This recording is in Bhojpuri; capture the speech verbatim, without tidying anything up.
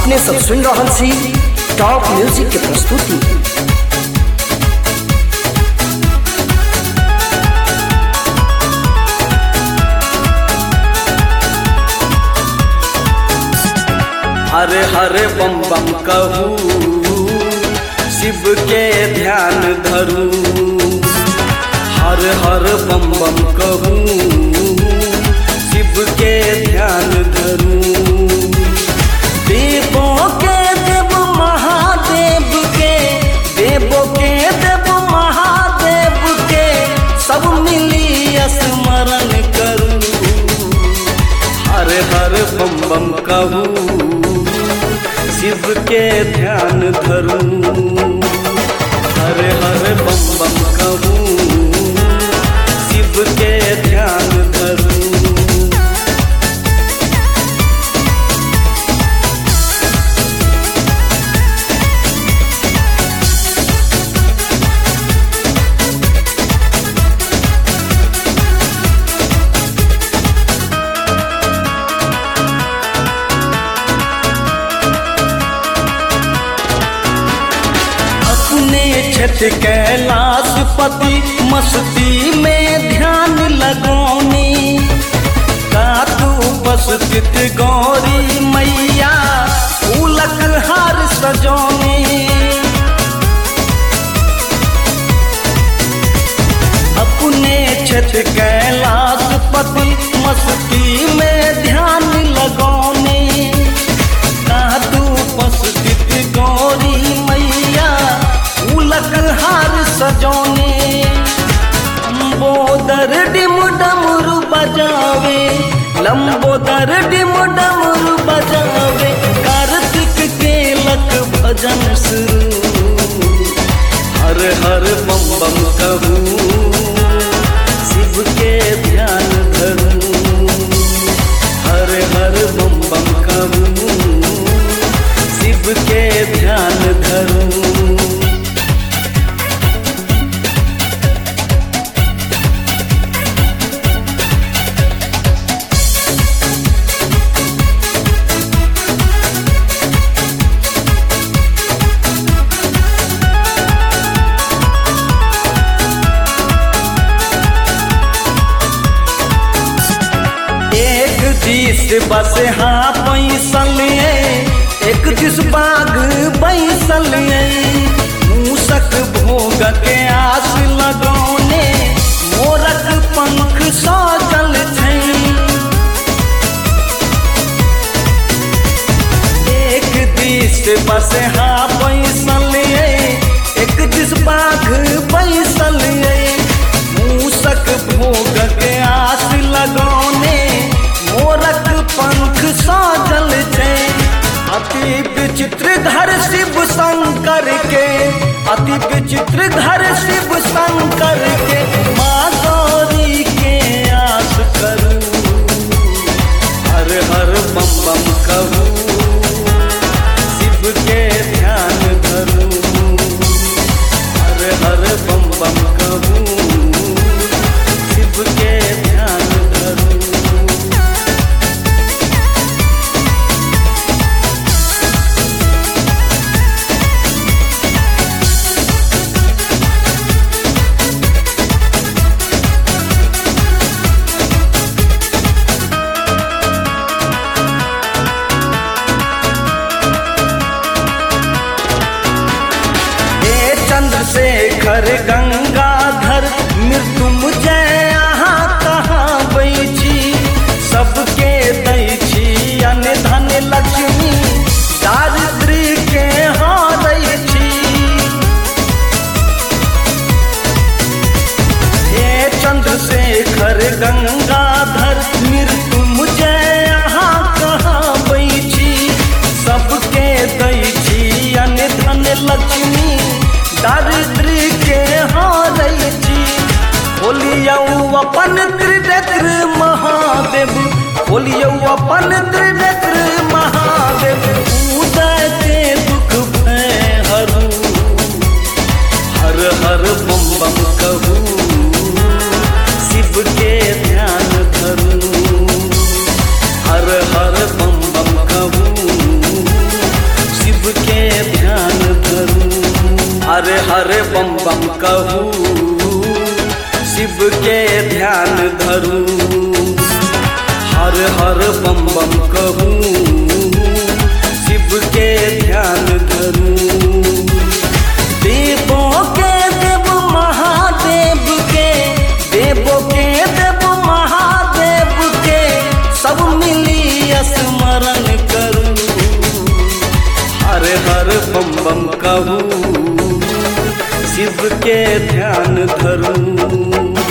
अपने सब सुन रहल छी टॉप म्यूजिक के प्रस्तुति। हरे हरे बम बम कहूँ, शिव के ध्यान धरूं। हर हर बम बम कहूँ, शिव के ध्यान धरूं। देवों के देव महादेव के, देवों के देव महादेव के, सब मिली स्मरण करूं। हर हर बम बम कहूँ, शिव के ध्यान धरूं। हर हर बम बम कहूँ, शिव के ध्यान धरूं। छठ कैलाशपति मस्ती में ध्यान लगौनी। कात उपस्थित गौरी मैया, फूलक हार सजौनी। अपने छठ कैलाशपति मस्ती में ध्यान लगौनी। कात उपस्थित गौरी मैया, फूलक हार सजौने। लंबोदर डिम डमरू बजावे, लंबोदर डिम डमरू बजावे। कार्तिक के लक भजन शुरू। हर हर बम बम कहूँ, शिव के ध्यान धरूं। हर हर बम बम कहूँ, शिव के ध्यान धरूं। जिस बस हाँ बैसल, एक जिस बाग बैसल। मूसक भोग के आस लगौने, मोरक पंख सजल छै। एक दिस बस हाँ बैसल, एक जिस बाग बैसल। मूसक भोग के आस लगौने, मोरक पंख सजल छै। अति विचित्र धर शिव शंकर के, अति विचित्र धर शिव शंकर के। माँ गौरी के आस करूं। हर हर बम बम कहूँ, शिव के ध्यान धरूं। हर हर बम बम कहूँ, शिव के ध्यान धरूं। चंद्रशेखर गंगाधर मृत्युंजय यहाँ कहाँ बैठी। सबके दै छी अन्न धन लक्ष्मी, दारिद्र्य के हारै छी। हे चंद्रशेखर गंगाधर मृत्युंजय यहाँ कहाँ बैठी। सबके दै छी अन्न धन लक्ष्मी, दारिद्र्य के हारै छी। बोलियौ अपन त्रिनेत्र महादेव, बोलियौ अपन त्रिनेत्र महादेव। उदय के दुख भय हरू। हर हर बम बम कहूँ, शिव के ध्यान धरूं। हर हर बम बम कहूँ, बम कहूँ, शिव के ध्यान धरूं। हर हर बम बम कहूँ, शिव के ध्यान धरूं। देवों के देव महादेव के, देवों के देव महादेव के, सब मिली स्मरण करूं। हर हर बम बम कहूँ, शिव के ध्यान धरूं।